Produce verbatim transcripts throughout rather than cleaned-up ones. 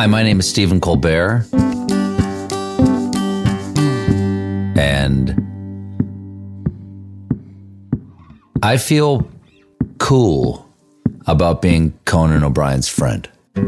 Hi, my name is Stephen Colbert, and I feel cool about being Conan O'Brien's friend.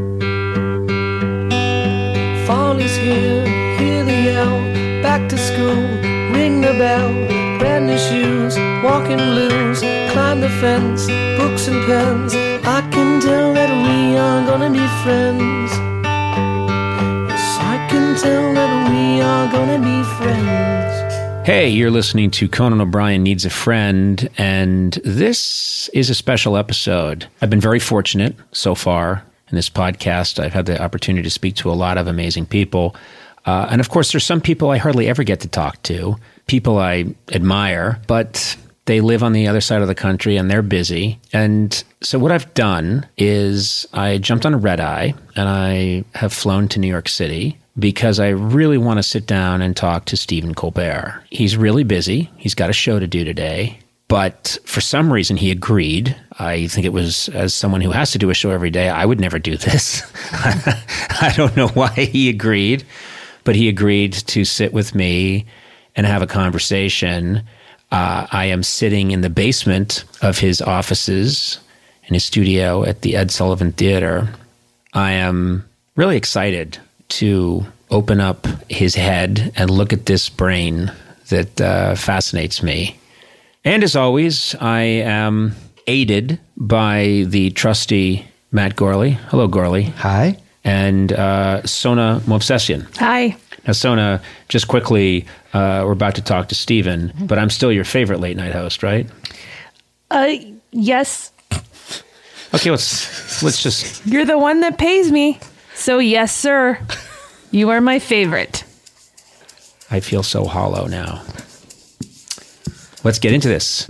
Fall is here, hear the yell, back to school, ring the bell, brand new shoes, walking blues, climb the fence, books and pens, I can tell that we are gonna be friends. Yes, I can tell that we are gonna be friends. Hey, you're listening to Conan O'Brien Needs a Friend, and this is a special episode. I've been very fortunate so far in this podcast. I've had the opportunity to speak to a lot of amazing people. Uh, and of course, there's some people I hardly ever get to talk to, people I admire, but they live on the other side of the country and they're busy. And so what I've done is I jumped on a red eye and I have flown to New York City because I really want to sit down and talk to Stephen Colbert. He's really busy. He's got a show to do today. But for some reason, he agreed. I think it was, as someone who has to do a show every day, I would never do this. I don't know why he agreed, but he agreed to sit with me and have a conversation. Uh, I am sitting in the basement of his offices in his studio at the Ed Sullivan Theater. I am really excited to open up his head and look at this brain that uh, fascinates me. And as always, I am aided by the trusty Matt Gorley. Hello, Gorley. Hi. And uh, Sona Movsesian. Hi. Now, Sona, just quickly, uh, we're about to talk to Stephen, but I'm still your favorite late night host, right? Uh, yes. Okay, let's let's just... You're the one that pays me. So yes, sir. You are my favorite. I feel so hollow now. Let's get into this.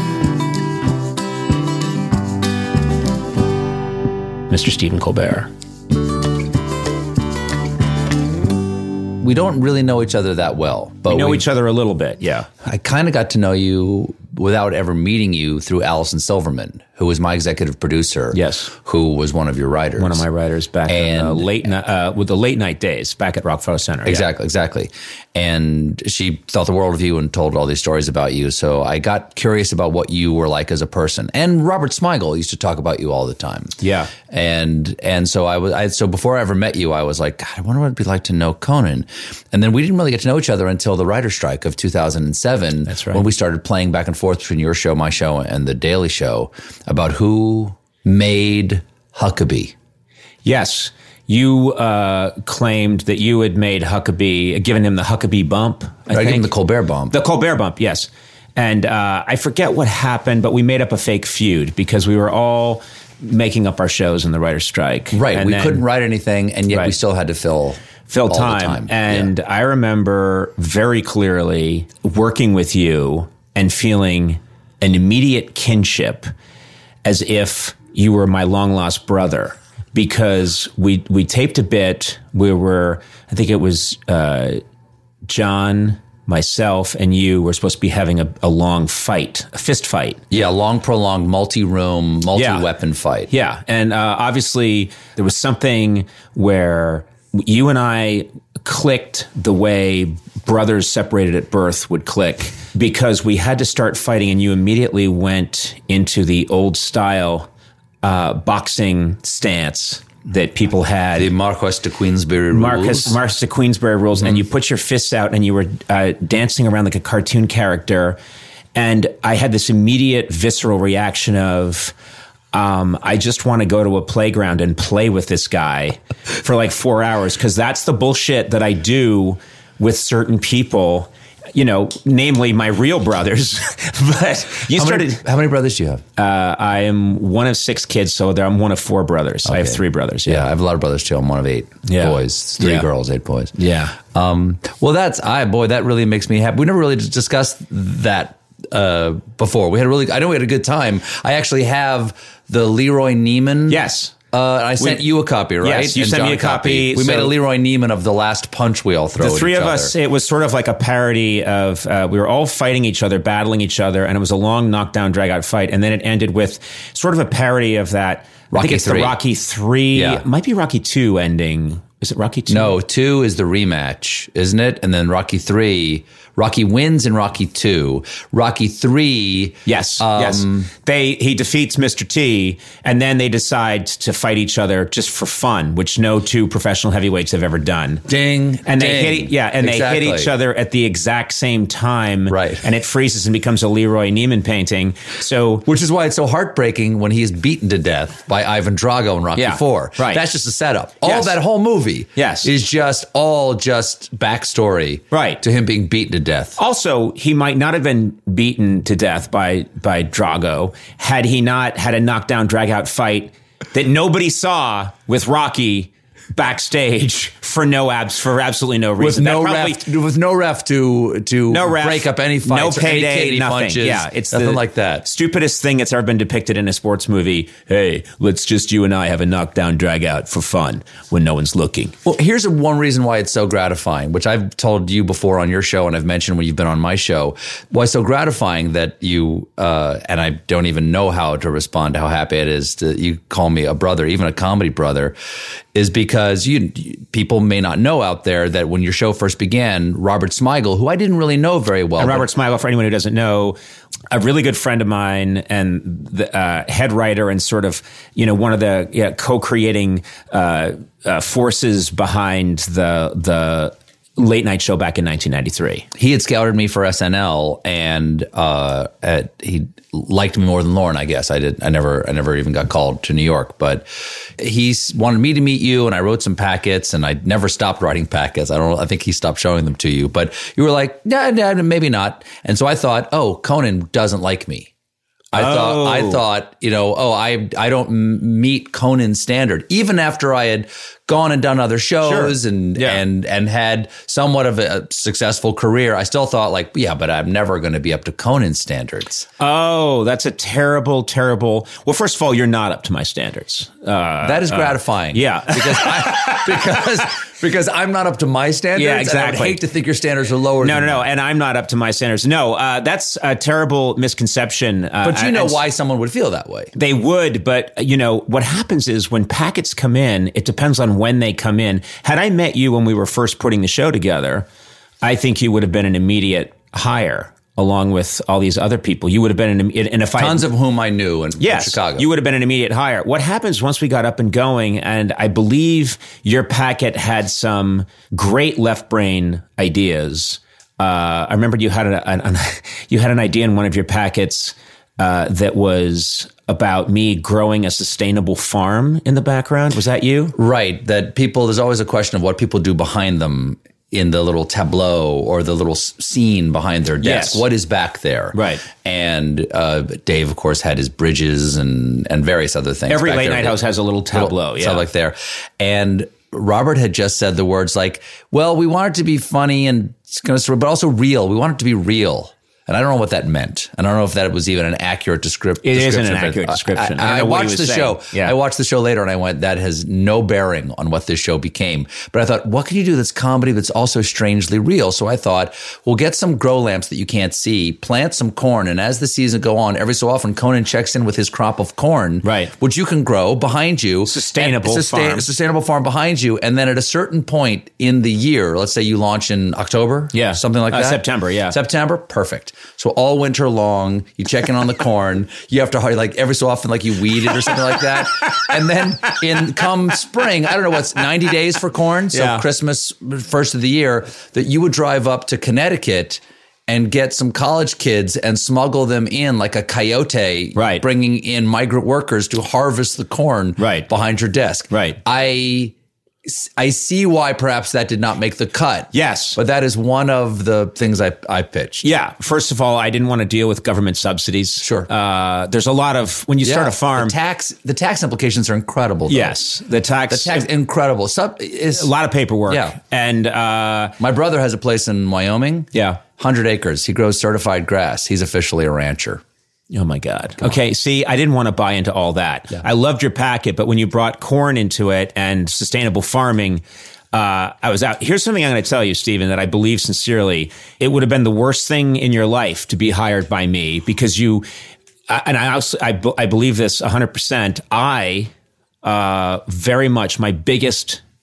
Mister Stephen Colbert. We don't really know each other that well, but we know we, each other a little bit, yeah. I kind of got to know you without ever meeting you through Allison Silverman, who was my executive producer. Yes. Who was one of your writers. One of my writers back in uh, late ni- uh, with the late night days back at Rockefeller Center. Exactly, yeah. exactly. And she thought the world of you and told all these stories about you. So I got curious about what you were like as a person. And Robert Smigel used to talk about you all the time. Yeah. And and so I was I, so before I ever met you, I was like, God, I wonder what it'd be like to know Conan. And then we didn't really get to know each other until the writer's strike of two thousand seven. That's right. When we started playing back and forth between your show, my show, and the Daily Show about who made Huckabee. Yes. You uh, claimed that you had made Huckabee, given him the Huckabee bump. I, I think. gave him the Colbert bump. The Colbert bump, yes. And uh, I forget what happened, but we made up a fake feud because we were all making up our shows in the writer's strike. Right. And we then, couldn't write anything, and yet right. we still had to fill fill all time. the time. And yeah. I remember very clearly working with you and feeling an immediate kinship as if you were my long-lost brother. Because we we taped a bit, we were, I think it was uh, John, myself, and you were supposed to be having a, a long fight, a fist fight. Yeah, long, prolonged, multi-room, multi-weapon yeah. fight. Yeah, and uh, obviously there was something where you and I clicked the way brothers separated at birth would click, because we had to start fighting, and you immediately went into the old style Uh, boxing stance that people had. The Marquess de Queensberry rules. Marcus, Marcus de Queensberry rules. Mm-hmm. And you put your fists out and you were uh, dancing around like a cartoon character. And I had this immediate visceral reaction of, um, I just want to go to a playground and play with this guy for like four hours. Because that's the bullshit that I do with certain people. You know, namely my real brothers. But you how started. Many, how many brothers do you have? Uh, I am one of six kids, so I'm one of four brothers. Okay. I have three brothers. Yeah. yeah, I have a lot of brothers too. I'm one of eight yeah. boys. Three yeah. girls, eight boys. Yeah. Um, well, that's I boy. That really makes me happy. We never really discussed that uh, before. We had a really. I know we had a good time. I actually have the Leroy Neiman. Yes. Uh, I sent we, you a copy, right? Yes, you and sent John me a copy. copy. We so made a Leroy Neiman of the last punch we all throw The three at each of other. us, it was sort of like a parody of, uh, we were all fighting each other, battling each other, and it was a long knockdown, drag-out fight, and then it ended with sort of a parody of that. Rocky I think it's three. the Rocky three, yeah. might be Rocky two ending, Is it Rocky two? No, two is the rematch, isn't it? And then Rocky three, Rocky wins in Rocky two. Rocky three, Yes, um, yes. They he defeats Mister T, and then they decide to fight each other just for fun, which no two professional heavyweights have ever done. Ding, And they ding. hit, yeah, and Exactly. they hit each other at the exact same time, Right. And it freezes and becomes a Leroy Neiman painting. So, Which is why it's so heartbreaking when he's beaten to death by Ivan Drago in Rocky Yeah, four. right. That's just a setup. All Yes. that whole movie Yes. is just all just backstory Right. to him being beaten to death. also, he might not have been beaten to death by by Drago had he not had a knockdown, drag out fight that nobody saw with Rocky backstage for no abs for absolutely no With reason. no That probably- ref, with no ref to to no ref, break up any no fights, or any payday, Katie nothing. punches, Yeah, it's nothing the like that. Stupidest thing that's ever been depicted in a sports movie. Hey, let's just you and I have a knockdown, drag out for fun when no one's looking. Well, here's a, one reason why it's so gratifying, which I've told you before on your show, and I've mentioned when you've been on my show. Why it's so gratifying that you uh, and I don't even know how to respond to how happy it is that you call me a brother, even a comedy brother, is because you people may not know out there that when your show first began, Robert Smigel, who I didn't really know very well, And but- Robert Smigel, for anyone who doesn't know, a really good friend of mine and the uh, head writer and sort of, you know, one of the yeah, co-creating uh, uh, forces behind the the late night show back in nineteen ninety-three. he had scouted me for S N L, and uh, at, he liked me more than Lauren. I guess I did. I never, I never even got called to New York, but he s- wanted me to meet you, and I wrote some packets, and I never stopped writing packets. I don't. I think he stopped showing them to you, but you were like, yeah, nah, maybe not. And so I thought, oh, Conan doesn't like me. I thought, I Oh. thought, you know, oh, I, I don't m- meet Conan's standard, even after I had gone and done other shows Sure. and, Yeah. and, and had somewhat of a successful career. I still thought like, yeah, but I'm never going to be up to Conan's standards. Oh, that's a terrible, terrible. Well, first of all, you're not up to my standards. Uh, That is gratifying. yeah. Because I, because, because I'm not up to my standards. Yeah, and I would exactly. hate to think your standards are lower. no, than no, no. mine. And I'm not up to my standards. No, uh, that's a terrible misconception. Uh, But you know and- why someone would feel that way. They would, but you know, what happens is when packets come in, it depends on when they come in. Had I met you when we were first putting the show together, I think you would have been an immediate hire along with all these other people. You would have been an, and if I Tons of whom I knew in, Yes, in Chicago. you would have been an immediate hire. What happens once we got up and going, and I believe your packet had some great left brain ideas. Uh, I remember you had a, an, an you had an idea in one of your packets uh, that was about me growing a sustainable farm in the background. Was that you? Right. That people, there's always a question of what people do behind them in the little tableau or the little s- scene behind their desk. Yes. What is back there? Right. And uh, Dave, of course, had his bridges and, and various other things. Every back late there. night house has a little tableau. Yeah. Stuff like there. And Robert had just said the words like, well, we want it to be funny and it's gonna, but also real. We want it to be real. And I don't know what that meant. I don't know if that was even an accurate descrip- It description. isn't an of it. accurate description. I I, don't I, know what he watched was the saying. show. Yeah. I watched the show later and I went, that has no bearing on what this show became. But I thought, what can you do that's comedy that's also strangely real? So I thought, we'll get some grow lamps that you can't see, plant some corn, and as the season go on, every so often Conan checks in with his crop of corn, Right. which you can grow behind you. Sustainable And sustain- farm. Sustainable farm behind you. And then at a certain point in the year, let's say you launch in October, Yeah. something like Uh, that. September, yeah. September, perfect. So all winter long, you check in on the corn. You have to like every so often, like you weed it or something like that. And then in come spring, I don't know what's ninety days for corn. So Yeah. Christmas, first of the year, that you would drive up to Connecticut and get some college kids and smuggle them in like a coyote, Right. bringing in migrant workers to harvest the corn Right. behind your desk. Right. I I see why perhaps that did not make the cut. Yes. But that is one of the things I, I pitched. Yeah. First of all, I didn't want to deal with government subsidies. Sure. Uh, there's a lot of when you start a farm. The tax, the tax implications are incredible. Though. Yes, the tax. The tax, incredible. Sub, is, a lot of paperwork. Yeah. And uh, my brother has a place in Wyoming. yeah. one hundred acres. He grows certified grass. He's officially a rancher. Oh my God. Okay. See, I didn't want to buy into all that. I loved your packet, but when you brought corn into it and sustainable farming, uh, I was out. Here's something I'm going to tell you, Stephen, that I believe sincerely. It would have been the worst thing in your life to be hired by me because you, I- and I also, I, be- I believe this one hundred percent. I, uh, very much my biggest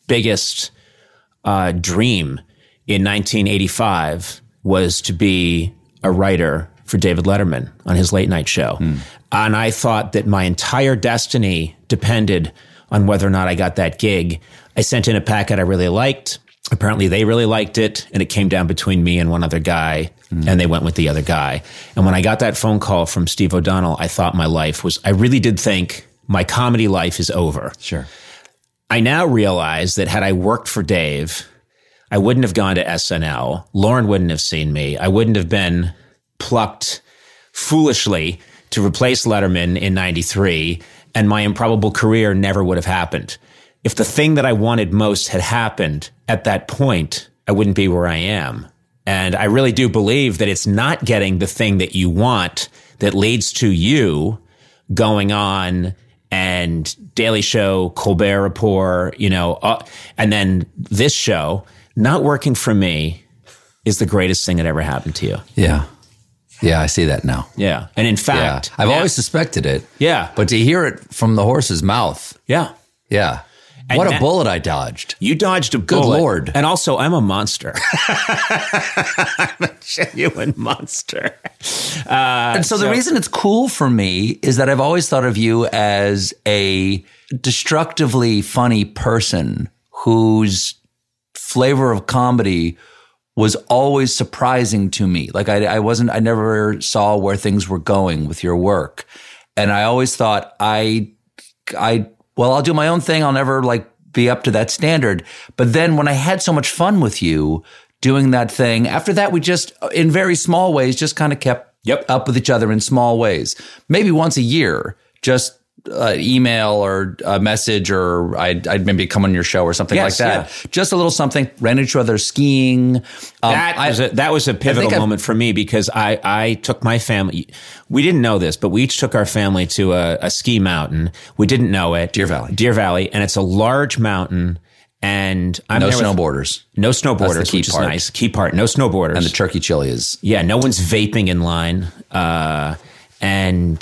biggest uh, dream in nineteen eighty-five was to be a writer for David Letterman on his late night show. Mm. And I thought that my entire destiny depended on whether or not I got that gig. I sent in a packet I really liked. Apparently they really liked it, and it came down between me and one other guy, mm. and they went with the other guy. And when I got that phone call from Steve O'Donnell, I thought my life was, I really did think my comedy life is over. Sure. I now realize that had I worked for Dave, I wouldn't have gone to S N L. Lauren wouldn't have seen me. I wouldn't have been plucked foolishly to replace Letterman in ninety-three, and my improbable career never would have happened. If the thing that I wanted most had happened at that point, I wouldn't be where I am. And I really do believe that it's not getting the thing that you want that leads to you going on and Daily Show, Colbert Report, you know, uh, and then this show. Not working for me is the greatest thing that ever happened to you. Yeah. Yeah, I see that now. Yeah. And in fact, yeah. I've now, always suspected it. Yeah. But to hear it from the horse's mouth. Yeah. Yeah. And what a now, bullet I dodged. You dodged a Good bullet. Lord. And also, I'm a monster. I'm a genuine monster. Uh, and so, so the reason it's cool for me is that I've always thought of you as a destructively funny person whose flavor of comedy was always surprising to me. Like I, I wasn't, I never saw where things were going with your work. And I always thought I, I, well, I'll do my own thing. I'll never like be up to that standard. But then when I had so much fun with you doing that thing, after that, we just, in very small ways, just kind of kept yep. up with each other in small ways. Maybe once a year, just Uh, email or a message, or I'd, I'd maybe come on your show or something yes, like that. Yeah. Just a little something. Ran into each other skiing. Um, that, I, was a, that was a pivotal moment for me because I, I took my family. We didn't know this, but we each took our family to a, a ski mountain. We didn't know it. Deer Valley. Deer Valley. And it's a large mountain. And I'm no there with, snowboarders. No snowboarders, That's the key which part. is nice. Key part. No snowboarders. And the turkey chili is. Yeah, no one's vaping in line. Uh, and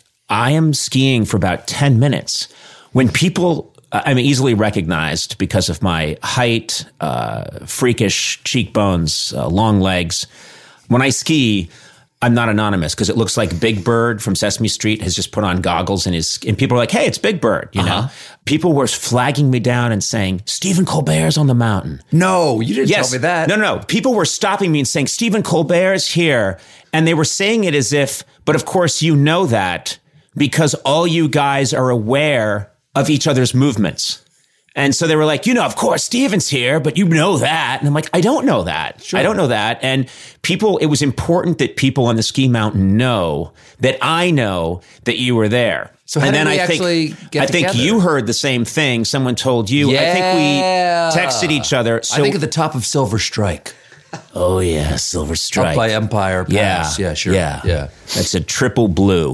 I am skiing for about ten minutes. When people, I'm easily recognized because of my height, uh, freakish cheekbones, uh, long legs. When I ski, I'm not anonymous because it looks like Big Bird from Sesame Street has just put on goggles and his, and people are like, hey, it's Big Bird, you uh-huh. know? People were flagging me down and saying, Stephen Colbert's on the mountain. No, you didn't yes. tell me that. No, no, no. People were stopping me and saying, Stephen Colbert's here. And they were saying it as if, but of course you know that because all you guys are aware of each other's movements. And so they were like, you know, of course, Stephen's here, but you know that. And I'm like, I don't know that. Sure. I don't know that. And people, it was important that people on the ski mountain know that I know that you were there. So how and did then we I actually think, get I think together? you heard the same thing. Someone told you. Yeah. I think we texted each other. So, I think at the top of Silver Strike. Oh, yeah, Silver Strike. Up by Empire Pass. Yeah, yeah sure. Yeah. yeah. That's a triple blue.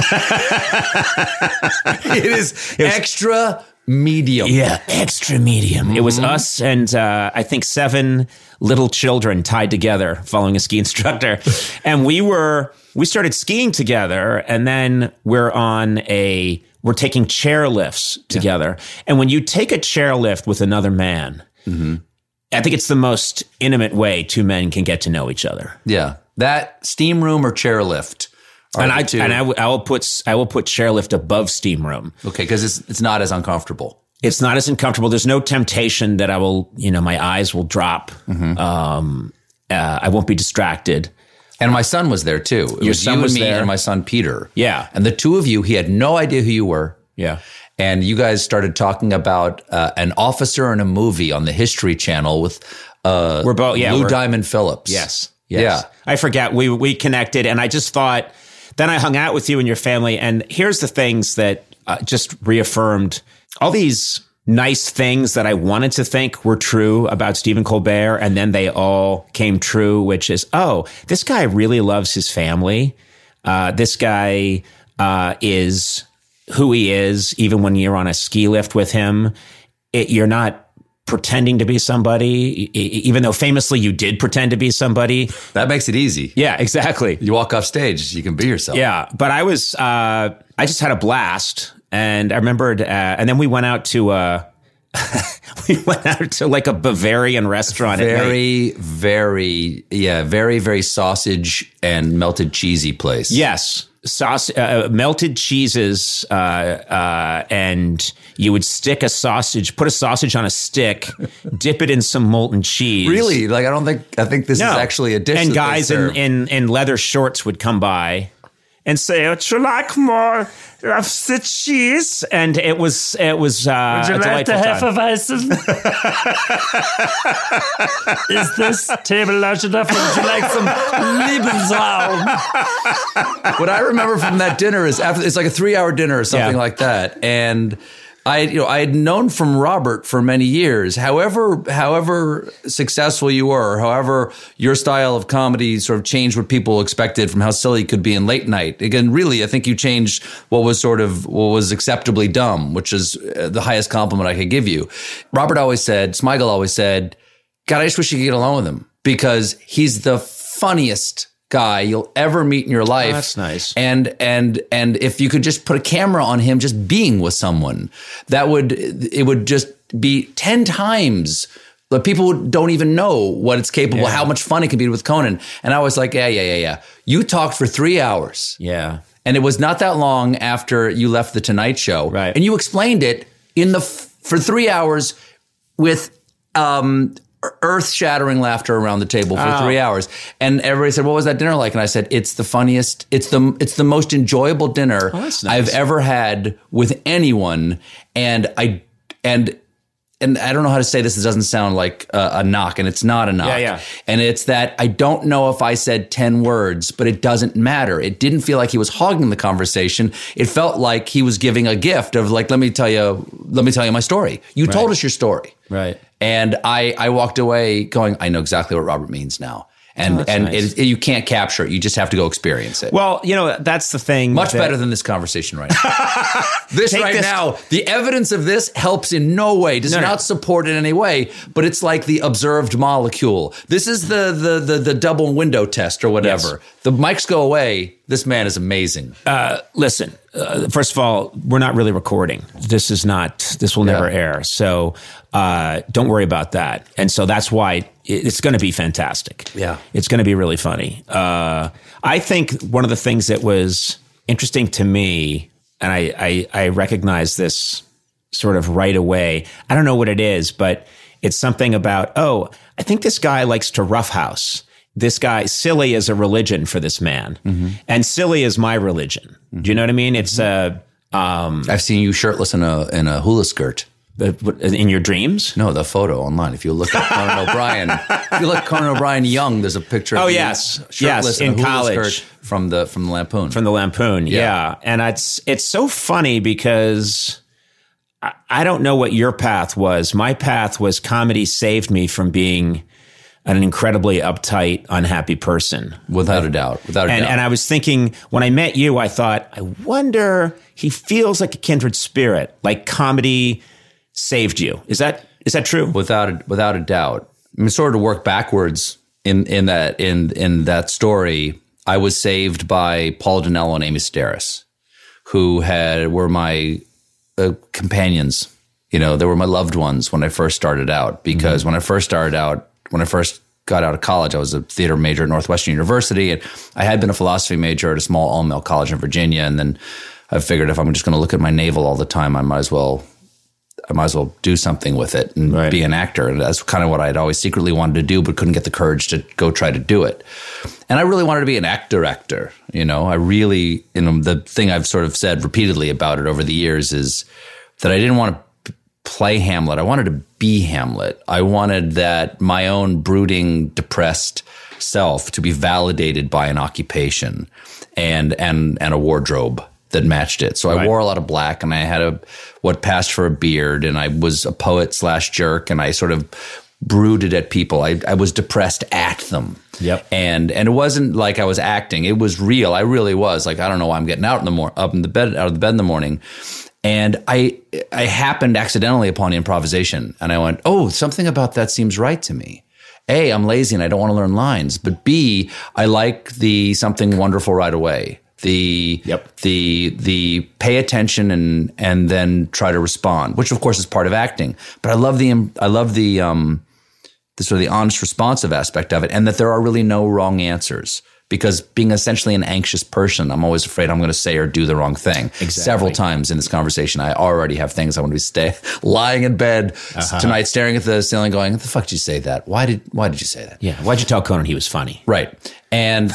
It is it was, extra medium. Yeah, extra medium. Mm-hmm. It was us and uh, I think seven little children tied together following a ski instructor. And we were, we started skiing together and then we're on a, we're taking chair lifts together. Yeah. And when you take a chair lift with another man, mm-hmm. I think it's the most intimate way two men can get to know each other. Yeah. That steam room or chairlift. And I two. and I, w- I will put I will put chairlift above steam room. Okay, because it's it's not as uncomfortable. It's not as uncomfortable. There's no temptation that I will, you know, my eyes will drop. Mm-hmm. Um, uh, I won't be distracted. And my son was there too. It Your was son you was and me there. and my son Peter. Yeah. And the two of you, he had no idea who you were. Yeah. And you guys started talking about uh, an officer in a movie on the History Channel with uh, we're both, yeah, Lou we're, Diamond Phillips. Yes, yes. Yeah. I forget. We we connected, and I just thought, then I hung out with you and your family, and here's the things that uh, just reaffirmed all these nice things that I wanted to think were true about Stephen Colbert, and then they all came true, which is, oh, this guy really loves his family. Uh, this guy uh, is who he is, even when you're on a ski lift with him. It, you're not pretending to be somebody, even though famously you did pretend to be somebody. That makes it easy. Yeah, exactly. You walk off stage, you can be yourself. Yeah, but I was, uh, I just had a blast. And I remembered, uh, and then we went out to a, We went out to like a Bavarian restaurant. Very, very, yeah, very, very sausage and melted cheesy place. Yes. Sauce, uh, melted cheeses, uh, uh, and you would stick a sausage, put a sausage on a stick, dip it in some molten cheese. Really? Like, I don't think, I think this No. is actually a dish. And that guys they in, serve. in, in leather shorts would come by and say, "Would you like more of the cheese?" And it was, it was, uh, Would you a like to delightful time. Hefeweizen? Is this table large enough? Or would you like some Lebensraum? What I remember from that dinner is after it's like a three hour dinner or something Yeah. like that. And I, you know, I had known from Robert for many years. However, however successful you were, however your style of comedy sort of changed what people expected from how silly it could be in late night. Again, really, I think you changed what was sort of what was acceptably dumb, which is uh, the highest compliment I could give you. Robert always said, Smigel always said, "God, I just wish you could get along with him because he's the funniest guy you'll ever meet in your life." Oh, that's nice. And and and if you could just put a camera on him just being with someone, that would it would just be ten times. But people don't even know what it's capable, Yeah. how much fun it can be with Conan. And I was like, yeah, yeah, yeah, yeah. You talked for three hours. Yeah. And it was not that long after you left the Tonight Show. Right. And you explained it in the f- for three hours with um, earth-shattering laughter around the table for Oh. three hours. And everybody said, "What was that dinner like?" And I said, "It's the funniest. It's the it's the most enjoyable dinner Oh, that's nice. I've ever had with anyone." And I and. And I don't know how to say this. It doesn't sound like a, a knock, and it's not a knock. Yeah, yeah. And it's that I don't know if I said ten words, but it doesn't matter. It didn't feel like he was hogging the conversation. It felt like he was giving a gift of like, let me tell you, let me tell you my story. You told us your story. Right. And I, I walked away going, I know exactly what Robert means now. And, Oh, that's and nice. it, it- you can't capture it. You just have to go experience it. Well, you know, that's the thing. Much that- better than this conversation right now. This Take right this- now, the evidence of this helps in no way, does No, no. not support in any way, but it's like the observed molecule. This is the the the, the double window test or whatever. Yes. The mics go away. This man is amazing. Uh, listen, uh, first of all, we're not really recording. This is not, this will never Yeah. air. So uh, don't worry about that. And so that's why it, it's going to be fantastic. Yeah. It's going to be really funny. Uh, I think one of the things that was interesting to me, and I, I, I recognize this sort of right away. I don't know what it is, but it's something about, oh, I think this guy likes to roughhouse. This guy, silly is a religion for this man. Mm-hmm. And silly is my religion. Do you know what I mean? It's uh, um, I've seen you shirtless in a in a hula skirt. the- in your dreams. No, the photo online. If you look at Conan O'Brien, if you look at Conan O'Brien young, there's a picture. Oh, of you yes. shirtless Yes, in, a in hula college. skirt from the from the Lampoon. From the Lampoon, yeah. Yeah. And it's it's so funny because I, I don't know what your path was. My path was comedy saved me from being an incredibly uptight, unhappy person. without a doubt, without a And, doubt. and I was thinking, when I met you, I thought, I wonder, he feels like a kindred spirit, like comedy saved you. Is that is that true? without a, without a doubt. I mean, sort of to work backwards in in that in in that story. I was saved by Paul Dinello and Amy Sedaris, who had were my uh, companions. You know, they were my loved ones when I first started out. Because when I first started out, when I first got out of college, I was a theater major at Northwestern University, and I had been a philosophy major at a small all-male college in Virginia. And then I figured if I'm just going to look at my navel all the time, I might as well. I might as well do something with it and Right. be an actor. And that's kind of what I'd always secretly wanted to do, but couldn't get the courage to go try to do it. And I really wanted to be an actor actor. You know, I really, you know, the thing I've sort of said repeatedly about it over the years is that I didn't want to play Hamlet. I wanted to be Hamlet. I wanted that my own brooding, depressed self to be validated by an occupation and, and, and a wardrobe that matched it. So I Right. wore a lot of black, and I had a what passed for a beard, and I was a poet slash jerk, and I sort of brooded at people. I, I was depressed at them. Yep. And and it wasn't like I was acting. It was real. I really was. Like, I don't know why I'm getting out in the mor- up in the bed out of the bed in the morning. And I I happened accidentally upon improvisation, and I went, oh, something about that seems right to me. A, I'm lazy and I don't want to learn lines. But B, I like the something wonderful right away The Yep. the the pay attention and and then try to respond, which of course is part of acting. But I love the I love the um the sort of the honest, responsive aspect of it, and that there are really no wrong answers. Because being essentially an anxious person, I'm always afraid I'm going to say or do the wrong thing. Exactly. Several times in this conversation, I already have things I want to be stay lying in bed Uh-huh. tonight, staring at the ceiling, going, "What the fuck did you say that? Why did Why did you say that?" Yeah. Why'd you tell Conan he was funny? Right. And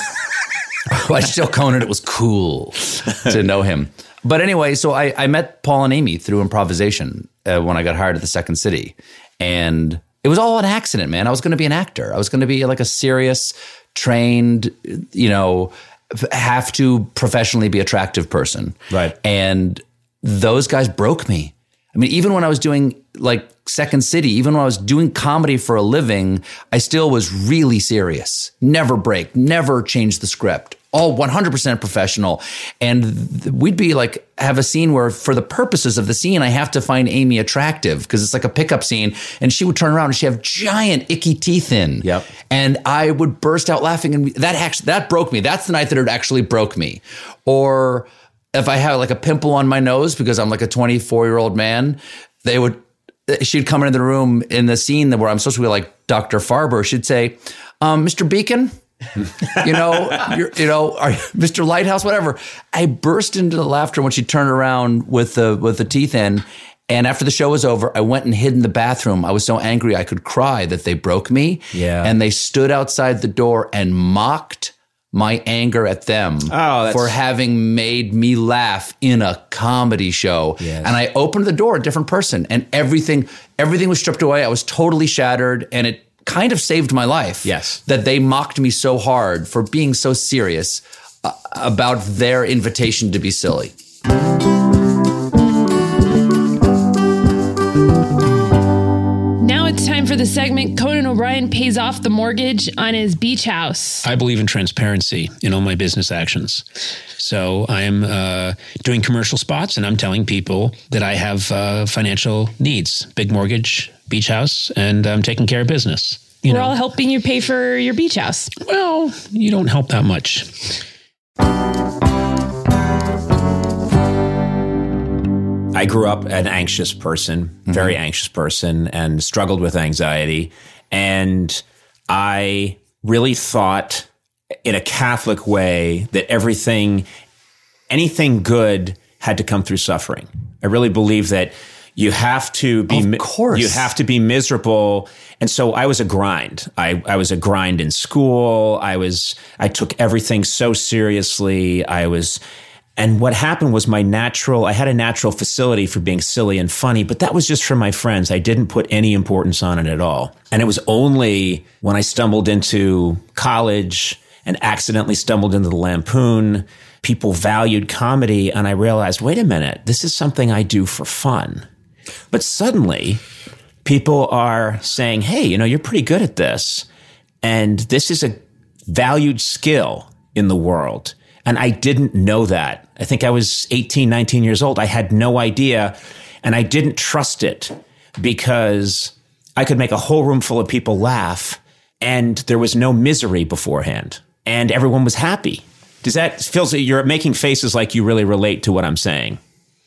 I should tell Conan it was cool to know him. But anyway, so I, I met Paul and Amy through improvisation uh, when I got hired at the Second City. And it was all an accident, man. I was going to be an actor. I was going to be like a serious, trained, you know, have to professionally be attractive person. Right. And those guys broke me. I mean, even when I was doing like Second City, even when I was doing comedy for a living, I still was really serious. Never break, never change the script. All one hundred percent professional. And th- we'd be like, have a scene where for the purposes of the scene, I have to find Amy attractive because it's like a pickup scene. And she would turn around and she'd have giant icky teeth in. Yep. And I would burst out laughing. And that actually, that broke me. That's the night that it actually broke me. Or if I had like a pimple on my nose because I'm like a twenty-four year old man, they would, she'd come into the room in the scene where I'm supposed to be like Doctor Farber. She'd say, um, Mister Beacon, you know, you're, you know, are, Mister Lighthouse, whatever. I burst into the laughter when she turned around with the with the teeth in. And after the show was over, I went and hid in the bathroom. I was so angry I could cry that they broke me. Yeah. And they stood outside the door and mocked my anger at them Oh, that's- for having made me laugh in a comedy show. Yes. And I opened the door, a different person, and everything everything was stripped away. I was totally shattered, and it kind of saved my life. Yes. That they mocked me so hard for being so serious uh, about their invitation to be silly. Now it's time for the segment Conan O'Brien pays off the mortgage on his beach house. I believe in transparency in all my business actions. So I'm uh, doing commercial spots and I'm telling people that I have uh, financial needs, big mortgage, beach house, and I'm taking care of business. You We're know, all helping you pay for your beach house. well, you don't help that much. I grew up an anxious person, very anxious person, and struggled with anxiety. And I really thought in a Catholic way that everything, anything good had to come through suffering. I really believe that you have to be, Of course. you have to be miserable. And so I was a grind. I, I was a grind in school. I was, I took everything so seriously. I was, and what happened was my natural, I had a natural facility for being silly and funny, but that was just for my friends. I didn't put any importance on it at all. And it was only when I stumbled into college and accidentally stumbled into the Lampoon, people valued comedy. And I realized, wait a minute, this is something I do for fun. But suddenly people are saying, hey, you know, you're pretty good at this. And this is a valued skill in the world. And I didn't know that. I think I was eighteen, nineteen years old. I had no idea. And I didn't trust it because I could make a whole room full of people laugh and there was no misery beforehand. And everyone was happy. Does that feels like you're making faces like you really relate to what I'm saying?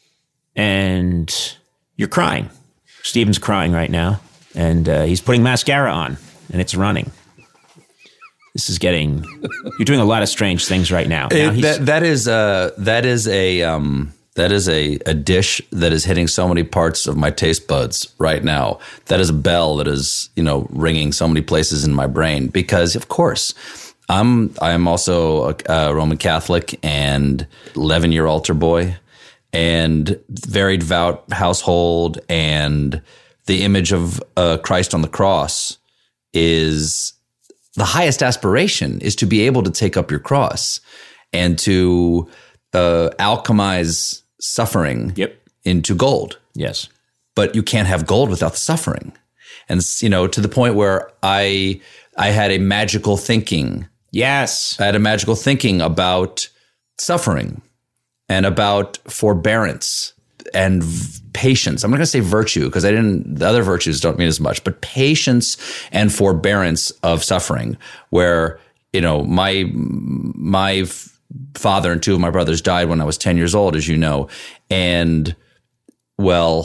And you're crying. Steven's crying right now. And uh, he's putting mascara on and it's running. This is getting, you're doing a lot of strange things right now. now It, he's- that, that is a that is a um, that is a, a dish that is hitting so many parts of my taste buds right now. That is a bell that is, you know, ringing so many places in my brain because, of course, I'm I'm also a, a Roman Catholic and eleven year altar boy and very devout household, and the image of uh, Christ on the cross is. The highest aspiration is to be able to take up your cross and to uh, alchemize suffering Yep. into gold. yes. But you can't have gold without the suffering. And, you know, to the point where I I had a magical thinking. Yes. I had a magical thinking about suffering and about forbearance and v- patience. I'm not going to say virtue because I didn't, the other virtues don't mean as much, but patience and forbearance of suffering where, you know, my, my f- father and two of my brothers died when I was ten years old, as you know. And, well,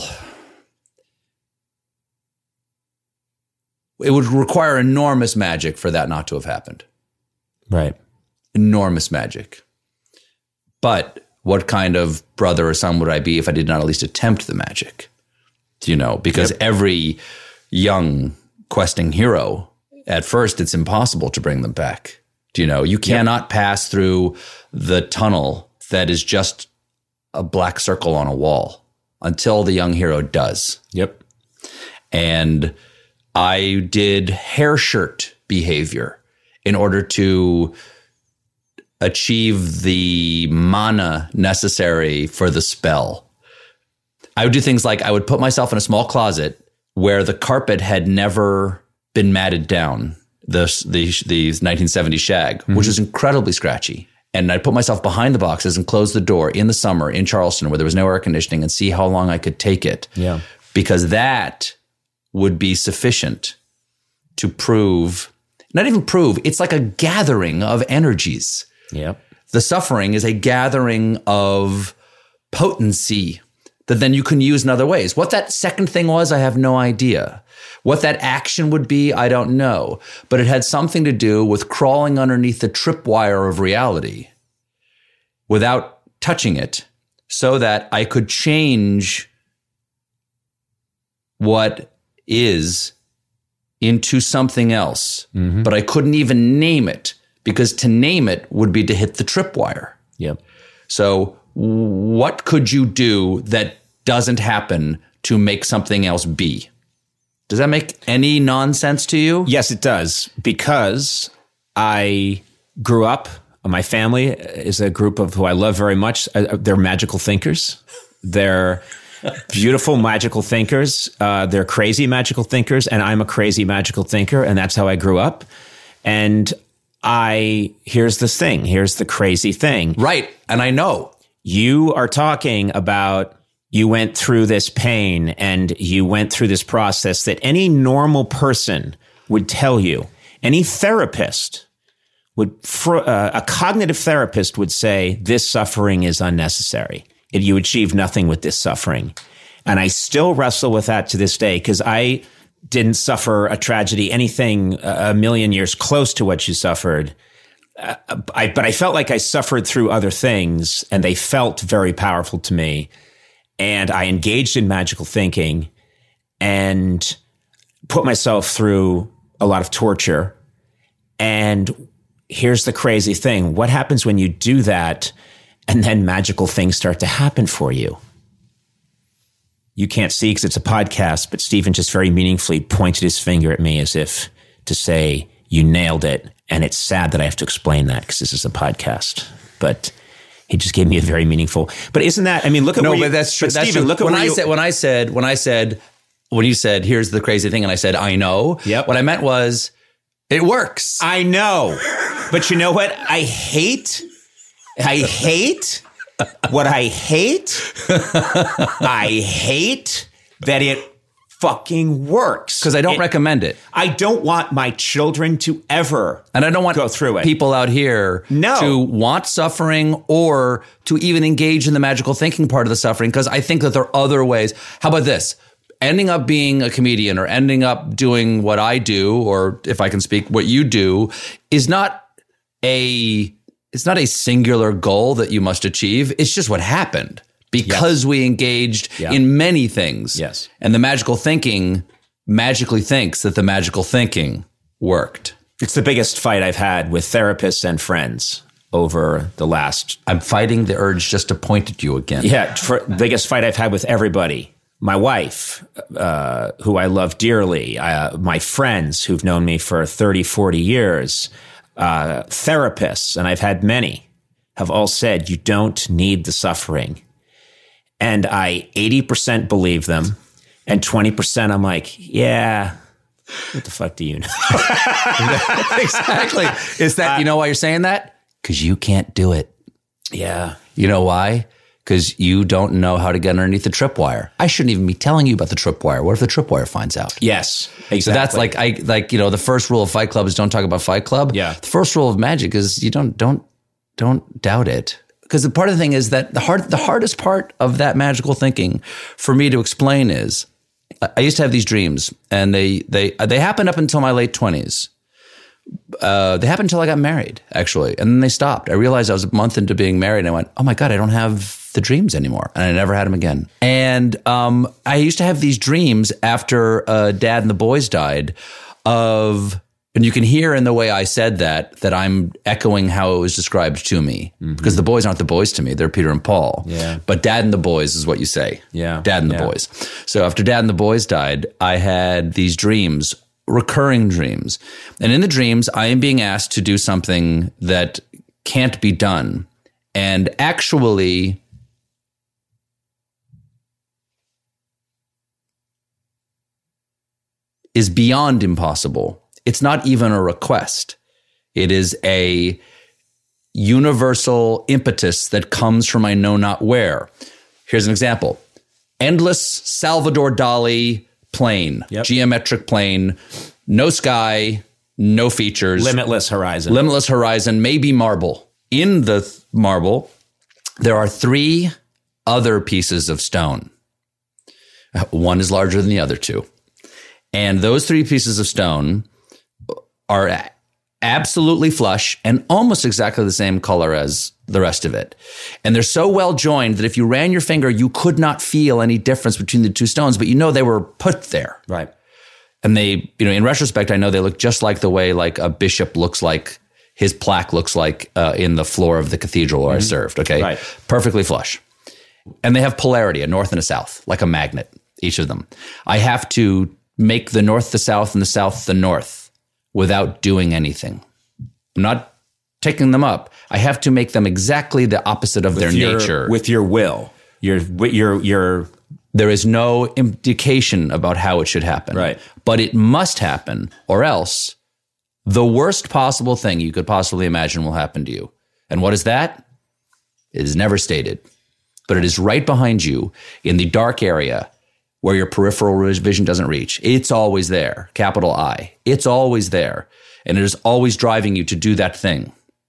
it would require enormous magic for that not to have happened. Right. Enormous magic. But what kind of brother or son would I be if I did not at least attempt the magic? You know, because yep. every young questing hero, at first, it's impossible to bring them back. Do you know, you cannot yep. pass through the tunnel that is just a black circle on a wall until the young hero does. Yep. And I did hair shirt behavior in order to achieve the mana necessary for the spell. I would do things like I would put myself in a small closet where the carpet had never been matted down. The, the, the nineteen seventy shag, mm-hmm. which is incredibly scratchy. And I'd put myself behind the boxes and close the door in the summer in Charleston where there was no air conditioning and see how long I could take it. Yeah. Because that would be sufficient to prove, not even prove, it's like a gathering of energies. Yep. The suffering is a gathering of potency that then you can use in other ways. What that second thing was, I have no idea. What that action would be, I don't know. But it had something to do with crawling underneath the tripwire of reality without touching it so that I could change what is into something else. Mm-hmm. But I couldn't even name it because to name it would be to hit the tripwire. Yep. So what could you do that doesn't happen to make something else be? Does that make any nonsense to you? Yes, it does. Because I grew up, my family is a group of who I love very much. They're magical thinkers. They're beautiful magical thinkers. Uh, they're crazy magical thinkers. And I'm a crazy magical thinker. And that's how I grew up. And I, here's this thing. Here's the crazy thing. Right. And I know. You are talking about you went through this pain and you went through this process that any normal person would tell you. Any therapist would, uh, a cognitive therapist would say, this suffering is unnecessary. It, you achieve nothing with this suffering. And I still wrestle with that to this day because I didn't suffer a tragedy, anything a million years close to what you suffered. Uh, I, but I felt like I suffered through other things and they felt very powerful to me. And I engaged in magical thinking and put myself through a lot of torture. And here's the crazy thing. What happens when you do that and then magical things start to happen for you? You can't see because it's a podcast, but Stephen just very meaningfully pointed his finger at me as if to say, you nailed it. And it's sad that I have to explain that because this is a podcast. But he just gave me a very meaningful. But isn't that? I mean, look at no, where but you, that's true. But that's Stephen, true. look at when where I you, said when I said when I said when you said here's the crazy thing, and I said I know. Yep. What I meant was it works. I know, but you know what? I hate. I hate. What I hate. I hate that it fucking works because I don't it, recommend it. I don't want my children to ever and I don't want go through it. People out here no. to want suffering or to even engage in the magical thinking part of the suffering because I think that there are other ways. How about this? Ending up being a comedian or ending up doing what I do, or if I can speak, what you do, is not a it's not a singular goal that you must achieve. It's just what happened. Because yes. we engaged yeah. in many things. Yes. And the magical thinking magically thinks that the magical thinking worked. It's the biggest fight I've had with therapists and friends over the last... I'm fighting the urge just to point at you again. Yeah, for, biggest fight I've had with everybody. My wife, uh, who I love dearly, uh, my friends who've known me for thirty, forty years, uh, therapists, and I've had many, have all said, you don't need the suffering. And I eighty percent believe them. And twenty percent I'm like, yeah, what the fuck do you know? Exactly. Is that, uh, you know why you're saying that? Because you can't do it. Yeah. You know why? Because you don't know how to get underneath the tripwire. I shouldn't even be telling you about the tripwire. What if the tripwire finds out? Yes, exactly. So that's like, I like, you know, the first rule of Fight Club is don't talk about Fight Club. Yeah. The first rule of magic is you don't, don't, don't doubt it. Because the part of the thing is that the hard, the hardest part of that magical thinking for me to explain is, I used to have these dreams, and they they they happened up until my late twenties. Uh, they happened until I got married, actually, and then they stopped. I realized I was a month into being married, and I went, "Oh my God, I don't have the dreams anymore," and I never had them again. And um, I used to have these dreams after uh, Dad and the boys died, of. And you can hear in the way I said that, that I'm echoing how it was described to me. Mm-hmm. Because the boys aren't the boys to me. They're Peter and Paul. Yeah. But Dad and the boys is what you say. Yeah. Dad and the yeah. boys. So after Dad and the boys died, I had these dreams, recurring dreams. And in the dreams, I am being asked to do something that can't be done. And actually, is beyond impossible. It's not even a request. It is a universal impetus that comes from I know not where. Here's an example. Endless Salvador Dali plane, yep. geometric plane, no sky, no features. Limitless horizon. Limitless horizon, maybe marble. In the th- marble, there are three other pieces of stone. One is larger than the other two. And those three pieces of stone are absolutely flush and almost exactly the same color as the rest of it. And they're so well joined that if you ran your finger, you could not feel any difference between the two stones, but you know they were put there. Right. And they, you know, in retrospect, I know they look just like the way like a bishop looks like, his plaque looks like uh, in the floor of the cathedral where mm-hmm. I served. Okay. Right. Perfectly flush. And they have polarity, a north and a south, like a magnet, each of them. I have to make the north the south and the south the north without doing anything. I'm not taking them up. I have to make them exactly the opposite of with their your, nature. With your will. Your, your, your, there is no indication about how it should happen. Right. But it must happen, or else the worst possible thing you could possibly imagine will happen to you. And what is that? It is never stated. But it is right behind you in the dark area where your peripheral vision doesn't reach. It's always there, capital I. It's always there. And it is always driving you to do that thing.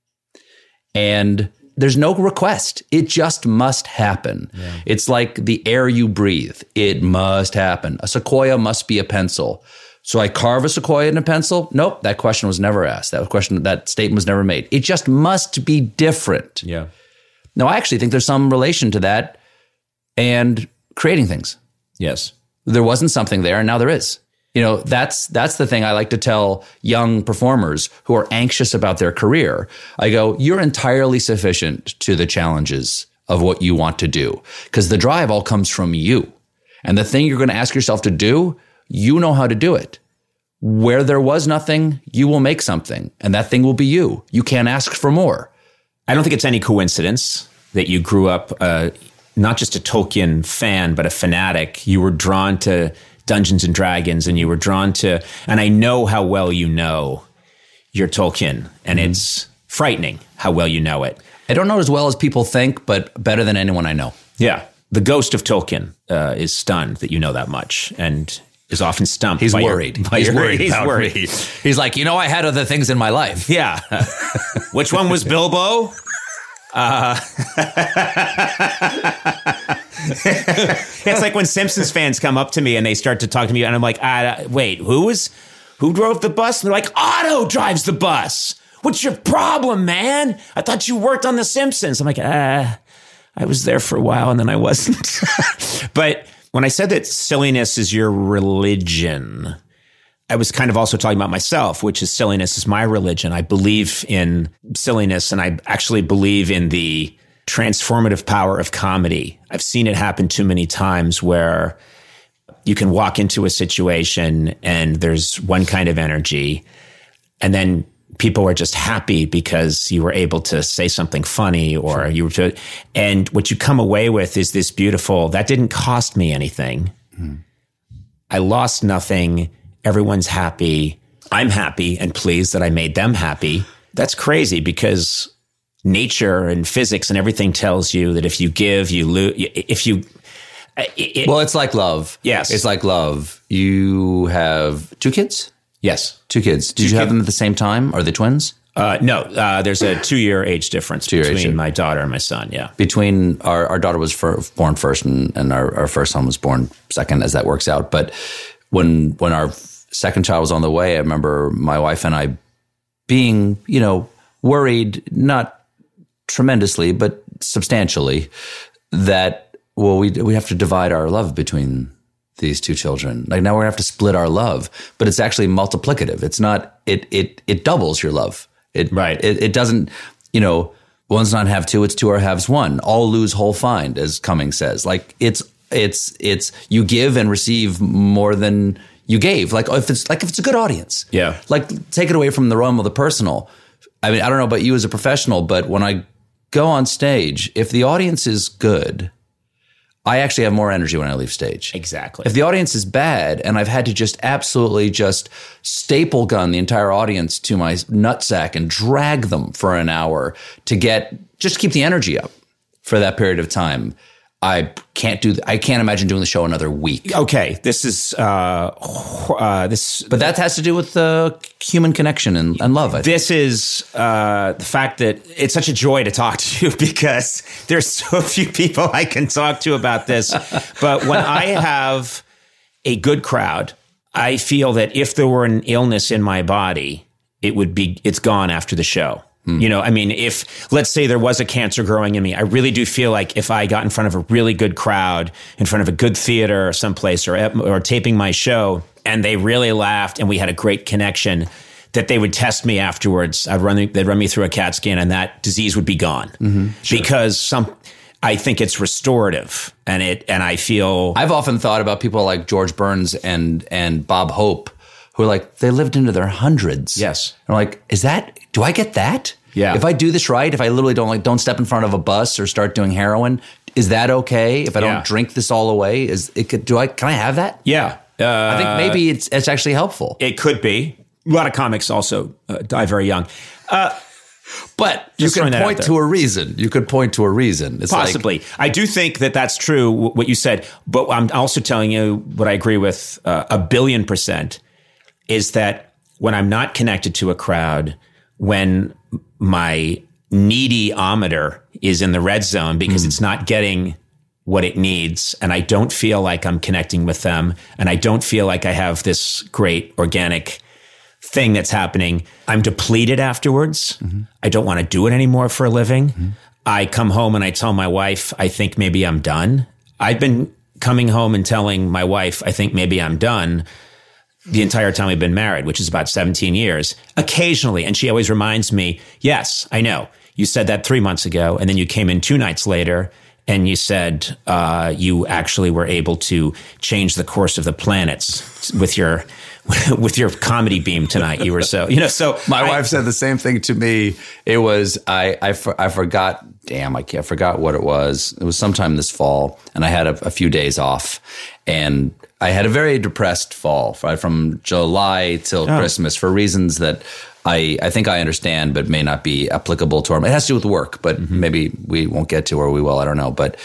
And there's no request. It just must happen. Yeah. It's like the air you breathe. It must happen. A sequoia must be a pencil. So I carve a sequoia in a pencil? Nope, that question was never asked. That question, that statement was never made. It just must be different. Yeah. Now, I actually think there's some relation to that and creating things. Yes. There wasn't something there, and now there is. You know, that's that's the thing I like to tell young performers who are anxious about their career. I go, you're entirely sufficient to the challenges of what you want to do, because the drive all comes from you. And the thing you're going to ask yourself to do, you know how to do it. Where there was nothing, you will make something, and that thing will be you. You can't ask for more. I don't think it's any coincidence that you grew up uh, not just a Tolkien fan, but a fanatic. You were drawn to Dungeons and Dragons, and you were drawn to, and I know how well you know your Tolkien, and mm-hmm. it's frightening how well you know it. I don't know as well as people think, but better than anyone I know. Yeah. The ghost of Tolkien uh, is stunned that you know that much, and is often stumped. He's by worried. Your, by he's your, worried. He's about worried. Me. He's like, you know, I had other things in my life. Yeah. Which one was Bilbo? Uh, it's like when Simpsons fans come up to me and they start to talk to me, and I'm like, ah, wait, who was, who drove the bus? And they're like, Otto drives the bus. What's your problem, man? I thought you worked on The Simpsons. I'm like, ah, I was there for a while and then I wasn't. But when I said that silliness is your religion, I was kind of also talking about myself, which is silliness is my religion. I believe in silliness, and I actually believe in the transformative power of comedy. I've seen it happen too many times where you can walk into a situation and there's one kind of energy, and then people are just happy because you were able to say something funny, or sure. you were to, and what you come away with is this beautiful, that didn't cost me anything. Mm. I lost nothing. Everyone's happy. I'm happy and pleased that I made them happy. That's crazy, because nature and physics and everything tells you that if you give, you lose. If you, it, well, it's like love. Yes. It's like love. You have two kids? Yes. Two kids. Did two you have kids. them at the same time? Are they twins? Uh, no, uh, there's a two-year age difference Two-year between age. my daughter and my son, yeah. Between our, our daughter was fir- born first and, and our, our first son was born second, as that works out. But when when our second child was on the way, I remember my wife and I being, you know, worried, not tremendously, but substantially, that, well, we we have to divide our love between these two children. Like now we're gonna have to split our love, but it's actually multiplicative. It's not, it it it doubles your love. It, Right. It, it doesn't, you know, one's not have two, it's two or halves one. All lose, whole find, as Cummings says. Like it's, it's, it's, you give and receive more than you gave. Like if it's, like if it's a good audience. Yeah. Like take it away from the realm of the personal. I mean, I don't know about you as a professional, but when I go on stage, if the audience is good, I actually have more energy when I leave stage. Exactly. If the audience is bad and I've had to just absolutely just staple gun the entire audience to my nutsack and drag them for an hour to get, just keep the energy up for that period of time, I can't do, I can't imagine doing the show another week. Okay, this is, uh, uh, this, But that has to do with the human connection and, and love, I think. This is uh, the fact that it's such a joy to talk to you because there's so few people I can talk to about this. But when I have a good crowd, I feel that if there were an illness in my body, it would be, it's gone after the show. Hmm. You know, I mean, if, let's say there was a cancer growing in me, I really do feel like if I got in front of a really good crowd, in front of a good theater or someplace, or, or taping my show, and they really laughed and we had a great connection, that they would test me afterwards. I'd run, they'd run me through a CAT scan and that disease would be gone. Mm-hmm, sure. Because some, I think it's restorative, and it, and I feel. I've often thought about people like George Burns and, and Bob Hope, who are like, they lived into their hundreds. Yes. And I'm like, is that, do I get that? Yeah. If I do this right, if I literally don't like, don't step in front of a bus or start doing heroin, is that okay? If I don't Yeah. drink this all away, is it, could, do I, can I have that? Yeah. Uh, I think maybe it's, it's actually helpful. It could be. A lot of comics also uh, die very young. Uh, But you Just can throwing that out point there. to a reason. You could point to a reason. It's Possibly. Like, I do think that that's true, w- what you said. But I'm also telling you what I agree with uh, a billion percent is that when I'm not connected to a crowd, when my needy-ometer is in the red zone because mm. it's not getting what it needs, and I don't feel like I'm connecting with them, and I don't feel like I have this great organic thing that's happening, I'm depleted afterwards. Mm-hmm. I don't want to do it anymore for a living. Mm-hmm. I come home and I tell my wife, I think maybe I'm done. I've been coming home and telling my wife, I think maybe I'm done the entire time we've been married, which is about seventeen years, occasionally. And she always reminds me, yes, I know. You said that three months ago, and then you came in two nights later and you said uh, you actually were able to change the course of the planets with your with your comedy beam tonight. You were so, you know, so. My I, wife said the same thing to me. It was, I, I, for, I forgot, damn, I can't, I forgot what it was. It was sometime this fall, and I had a, a few days off, and I had a very depressed fall, right, from July till Oh. Christmas for reasons that I, I think I understand, but may not be applicable to our, it has to do with work, but mm-hmm. maybe we won't get to, or we will, I don't know. But,